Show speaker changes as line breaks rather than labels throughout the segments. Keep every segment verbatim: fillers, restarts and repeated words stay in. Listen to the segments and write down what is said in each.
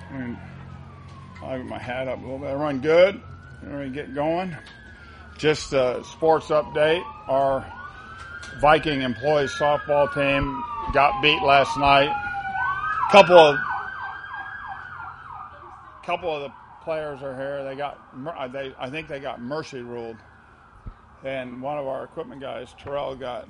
And I have my hat up a little bit. Everyone good? Everybody get going? Just a sports update. Our Viking employees softball team got beat last night. Couple of couple of the players are here. They got they I think they got mercy ruled, and one of our equipment guys, Terrell, got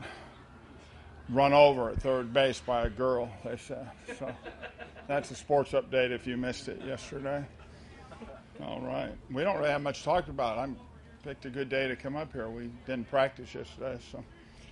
run over at third base by a girl. They said so. That's a sports update if you missed it yesterday. All right. We don't really have much to talk about. I picked a good day to come up here. We didn't practice yesterday, so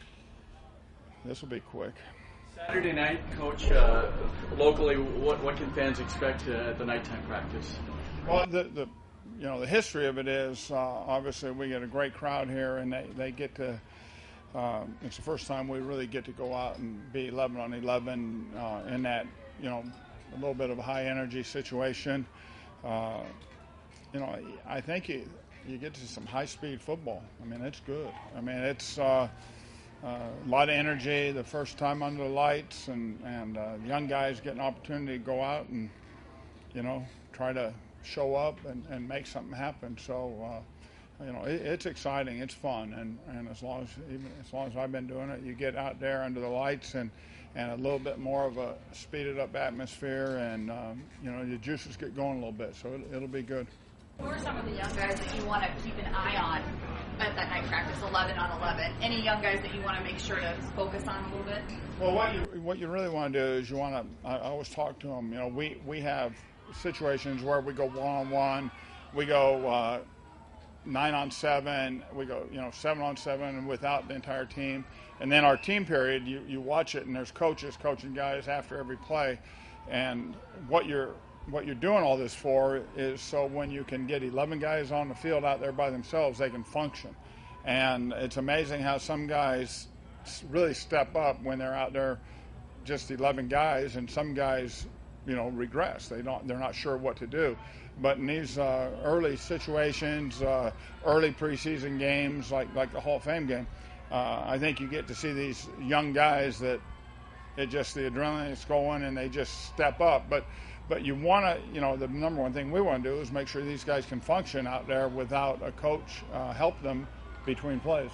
this will be quick.
Saturday night, Coach, uh, locally, what, what can fans expect uh, at the nighttime practice?
Well, the, the you know the history of it is uh, obviously we get a great crowd here, and they, they get to. Uh, it's the first time we really get to go out and be eleven on eleven uh, in that you know a little bit of a high energy situation. Uh, you know, I think you you get to some high speed football. I mean, it's good. I mean, it's. Uh, Uh, a lot of energy the first time under the lights, and, and uh, young guys get an opportunity to go out and, you know, try to show up and, and make something happen. So, uh, you know, it, it's exciting, it's fun, and, and as long as even as long as I've been doing it, you get out there under the lights and, and a little bit more of a speeded up atmosphere, and um, you know, your juices get going a little bit, so it, it'll be good.
Who are some of the young guys that you want to keep an eye on at that night practice, eleven on eleven? Any young guys that you want to make sure to focus on a little bit?
Well, what you what you really want to do is you want to. I always talk to them. You know, we we have situations where we go one on one, we go uh, nine on seven, we go you know seven on seven, and without the entire team. And then our team period, you you watch it, and there's coaches coaching guys after every play, and what you're. What you're doing all this for is so when you can get eleven guys on the field out there by themselves, they can function. And it's amazing how some guys really step up when they're out there just eleven guys, and some guys, you know, regress. They don't, they're not sure what to do. But in these uh, early situations, uh, early preseason games, like, like the Hall of Fame game, uh, I think you get to see these young guys that it just, the adrenaline is going and they just step up. But But you want to, you know, the number one thing we want to do is make sure these guys can function out there without a coach uh, help them between plays.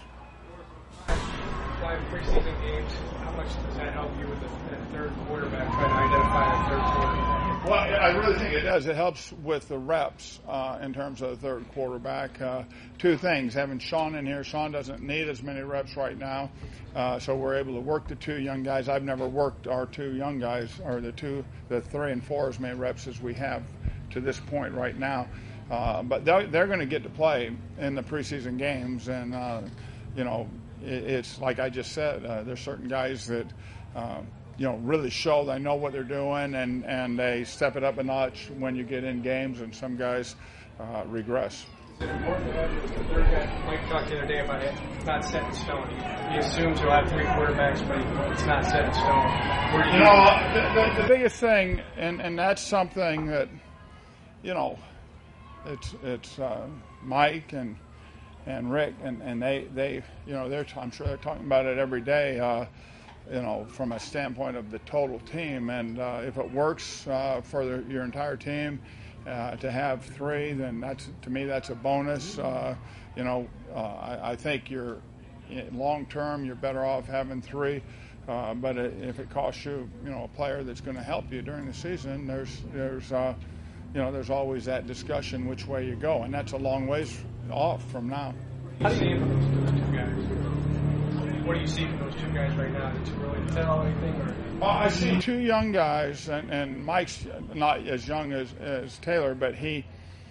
Five preseason games, how much does that help you with the, the third quarterback, trying to identify the third quarterback?
Well, I really think it does. It helps with the reps uh, in terms of the third quarterback. Uh, two things, having Sean in here. Sean doesn't need as many reps right now, uh, so we're able to work the two young guys. I've never worked our two young guys, or the two, the three and four as many reps as we have to this point right now. Uh, but they're, they're going to get to play in the preseason games, and, uh, you know, it, it's like I just said, uh, there's certain guys that uh, you know, really show they know what they're doing, and, and they step it up a notch when you get in games, and some guys uh, regress.
Is it important to have the third guy? Mike talked the other day about it not set in stone. He assumes he'll have three quarterbacks, but it's not set in stone. Where do you,
you know, the, the, the biggest thing, and, and that's something that, you know, it's it's uh, Mike and and Rick, and, and they, they, you know, they're I'm sure they're talking about it every day. Uh, you know, from a standpoint of the total team. And uh, if it works uh, for the, your entire team uh, to have three, then that's, to me, that's a bonus. Uh, you know, uh, I, I think you're, long term, you're better off having three. Uh, but if it costs you, you know, a player that's going to help you during the season, there's, there's, uh, you know, there's always that discussion which way you go. And that's a long ways off from now.
How do you those two guys? What do you see from those two guys right now? Is it too early to tell anything? Or?
Well, I see two young guys, and, and Mike's not as young as, as Taylor, but he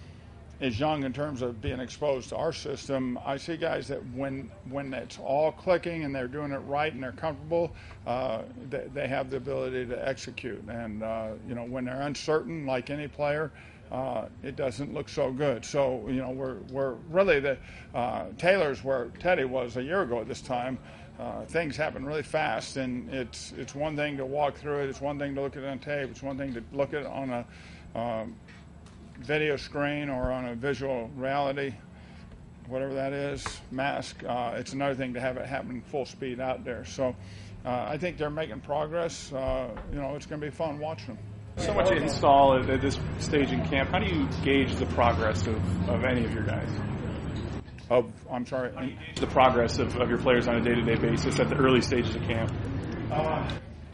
is young in terms of being exposed to our system. I see guys that when when it's all clicking and they're doing it right and they're comfortable, uh, they, they have the ability to execute. And, uh, you know, when they're uncertain, like any player, uh, it doesn't look so good. So, you know, we're, we're really the uh, Taylor's where Teddy was a year ago at this time. Uh, things happen really fast, and it's it's one thing to walk through it. It's one thing to look at it on tape. It's one thing to look at it on a um, video screen or on a visual reality, whatever that is, mask. Uh, it's another thing to have it happen full speed out there. So uh, I think they're making progress. Uh, you know, it's going to be fun watching them.
So much install at, at this stage in camp. How do you gauge the progress of, of any of your guys?
Of, I'm sorry?
The progress of, of your players on a day-to-day basis at the early stages of camp?
Uh,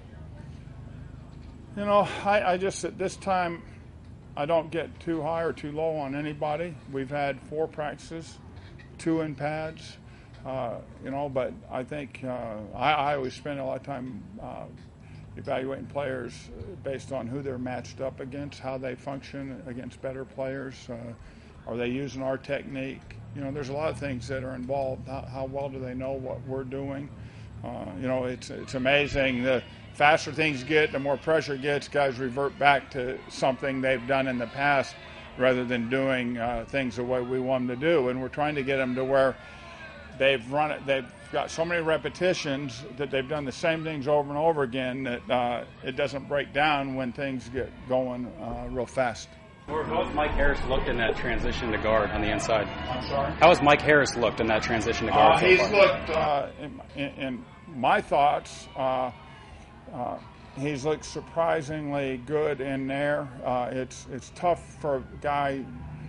you know, I, I just, at this time, I don't get too high or too low on anybody. We've had four practices, two in pads, uh, you know, but I think uh, I, I always spend a lot of time uh, evaluating players based on who they're matched up against, how they function against better players. Uh, are they using our technique? You know, there's a lot of things that are involved. How, how well do they know what we're doing? Uh, you know, it's it's amazing. The faster things get, the more pressure it gets, guys revert back to something they've done in the past rather than doing uh, things the way we want them to do. And we're trying to get them to where they've run it, they've got so many repetitions that they've done the same things over and over again that uh, it doesn't break down when things get going uh, real fast.
How has Mike Harris looked in that transition to guard on the inside?
I'm sorry?
How has Mike Harris looked in that transition to guard?
Uh,
so
he's
far?
looked, uh, in, in, in my thoughts, uh, uh, he's looked surprisingly good in there. Uh, it's it's tough for a guy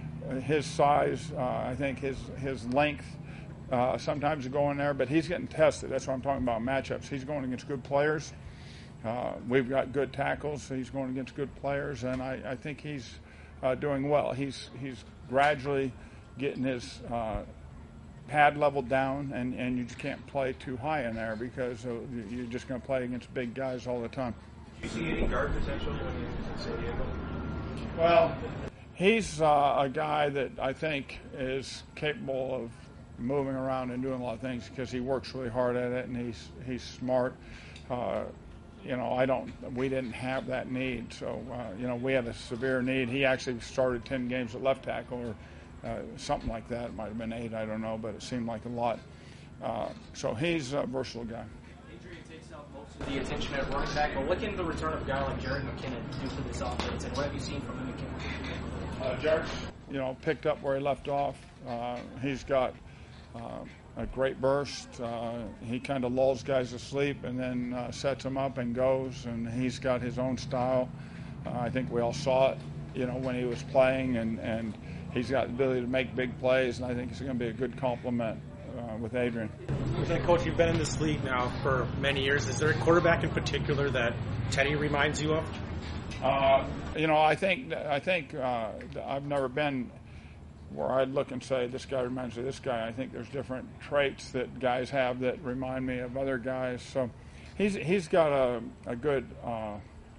his size. Uh, I think his his length uh, sometimes to go in there, but he's getting tested. That's what I'm talking about, matchups. He's going against good players. Uh, we've got good tackles. So he's going against good players, and I, I think he's uh, doing well. He's he's gradually getting his uh, pad level down, and, and you just can't play too high in there because uh, you're just going to play against big guys all the time.
Do you see any guard potential when you in San Diego?
Well, he's uh, a guy that I think is capable of moving around and doing a lot of things because he works really hard at it, and he's he's smart. Uh, you know, I don't. We didn't have that need, so uh, you know, we had a severe need. He actually started ten games at left tackle, or uh, something like that. It might have been eight, I don't know, but it seemed like a lot. Uh, so he's a versatile guy.
Injury takes up most of the attention at running back, but what can the return of a guy like Jerick McKinnon do for this offense, and what have you seen from him in camp?
Uh, Jerick's, you know, picked up where he left off. Uh, he's got uh, a great burst. Uh, he kind of lulls guys to sleep and then uh, sets them up and goes, and he's got his own style. Uh, I think we all saw it, you know, when he was playing, and, and he's got the ability to make big plays, and I think it's going to be a good complement uh, with Adrian.
Lieutenant Coach, you've been in this league now for many years. Is there a quarterback in particular that Teddy reminds you of?
Uh, you know, I think I think uh, I've never been where I'd look and say this guy reminds me of this guy. I think there's different traits that guys have that remind me of other guys. So he's he's got a a good uh,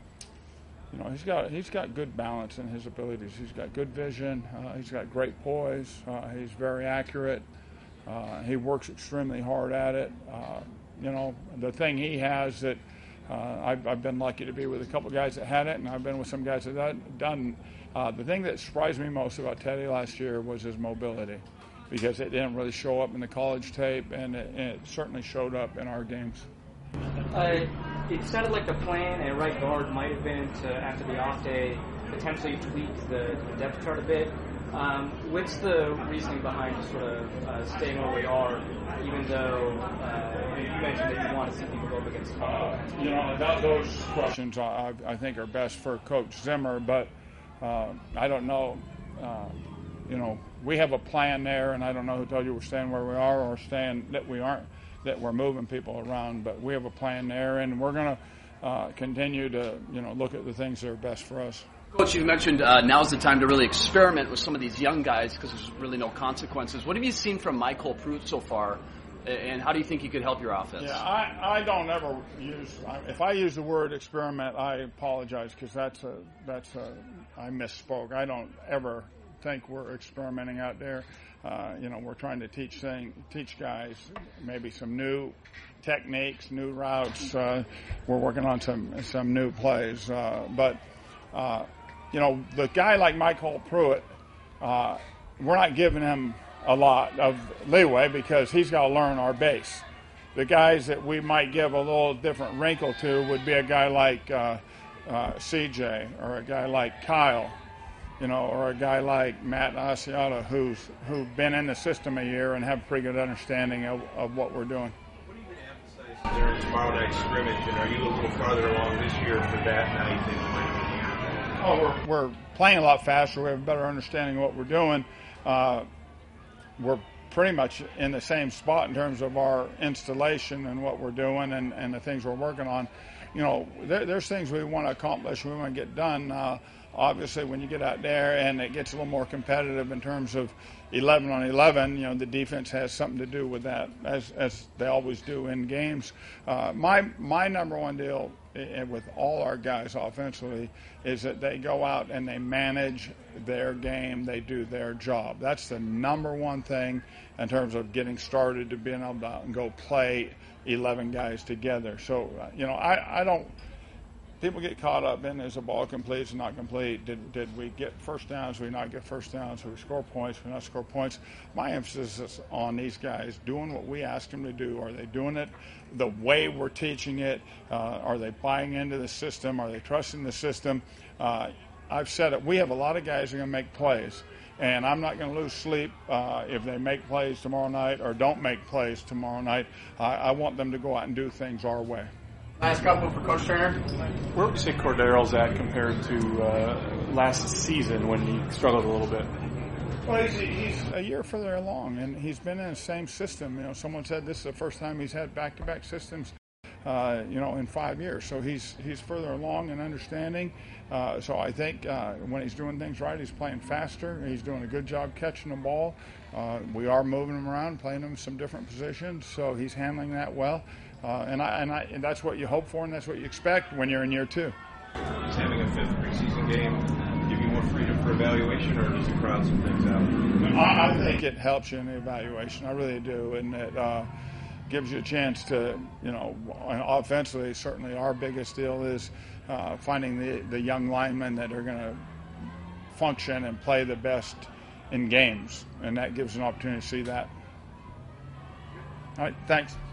you know he's got he's got good balance in his abilities. He's got good vision. Uh, he's got great poise. Uh, he's very accurate. Uh, he works extremely hard at it. Uh, you know, the thing he has that. Uh, I've, I've been lucky to be with a couple of guys that had it, and I've been with some guys that have done. Uh, the thing that surprised me most about Teddy last year was his mobility, because it didn't really show up in the college tape, and it, and it certainly showed up in our games.
Uh, it sounded like the plan at right guard might have been to, after the off day, potentially tweak the, the depth chart a bit. Um, what's the reasoning behind just sort of uh, staying where we are, even though uh, you mentioned that you want to see people go up against
uh, you know, that, those questions I, I think are best for Coach Zimmer, but uh, I don't know. Uh, you know, we have a plan there, and I don't know who told you we're staying where we are or staying that we aren't, that we're moving people around, but we have a plan there, and we're going to uh, continue to, you know, look at the things that are best for us.
Coach, you mentioned uh, now's the time to really experiment with some of these young guys because there's really no consequences. What have you seen from Michael Pruitt so far, and how do you think he could help your offense?
Yeah, I, I don't ever use, if I use the word experiment, I apologize because that's a, that's a, I misspoke. I don't ever think we're experimenting out there. Uh, you know, we're trying to teach thing, teach guys maybe some new techniques, new routes. Uh, we're working on some, some new plays, uh, but uh, you know, the guy like Michael Pruitt, uh, we're not giving him a lot of leeway because he's got to learn our base. The guys that we might give a little different wrinkle to would be a guy like uh, uh, C J or a guy like Kyle, you know, or a guy like Matt Asiata, who's who've been in the system a year and have a pretty good understanding of, of what we're doing.
What are you going to emphasize during tomorrow night's scrimmage, and are you a little farther along this year for that night than you might have been
Oh, we're, we're playing a lot faster. We have a better understanding of what we're doing. Uh, we're pretty much in the same spot in terms of our installation and what we're doing and, and the things we're working on. You know, there, there's things we want to accomplish, we want to get done. Uh, obviously, when you get out there and it gets a little more competitive in terms of eleven on eleven, you know, the defense has something to do with that, as as they always do in games. Uh, my my number one deal uh, with all our guys offensively is that they go out and they manage their game, they do their job. That's the number one thing in terms of getting started to being able to out and go play eleven guys together. So, uh, you know, I, I don't – people get caught up in is the ball complete, is not complete. Did did we get first downs? Did we not get first downs? Did we score points? Did we not score points? My emphasis is on these guys doing what we ask them to do. Are they doing it the way we're teaching it? Uh, are they buying into the system? Are they trusting the system? Uh, I've said it. We have a lot of guys who are going to make plays. And I'm not going to lose sleep uh, if they make plays tomorrow night or don't make plays tomorrow night. I, I want them to go out and do things our way.
Last couple for Coach Turner.
Where would you say Cordarrelle's at compared to uh, last season when he struggled a little bit?
Well, he's, he's a year further along, and he's been in the same system. You know, someone said this is the first time he's had back-to-back systems, uh, you know, in five years. So he's he's further along in understanding. Uh, so I think uh, when he's doing things right, he's playing faster. He's doing a good job catching the ball. Uh, we are moving him around, playing him in some different positions, so he's handling that well. Uh, and I, and I and that's what you hope for, and that's what you expect when you're in year two.
Is having a fifth preseason game give you more freedom for evaluation, or does it crowd some things out?
I, I think it helps you in the evaluation. I really do, and it uh, gives you a chance to, you know, offensively. Certainly, our biggest deal is uh, finding the the young linemen that are going to function and play the best in games, and that gives an opportunity to see that. All right, thanks.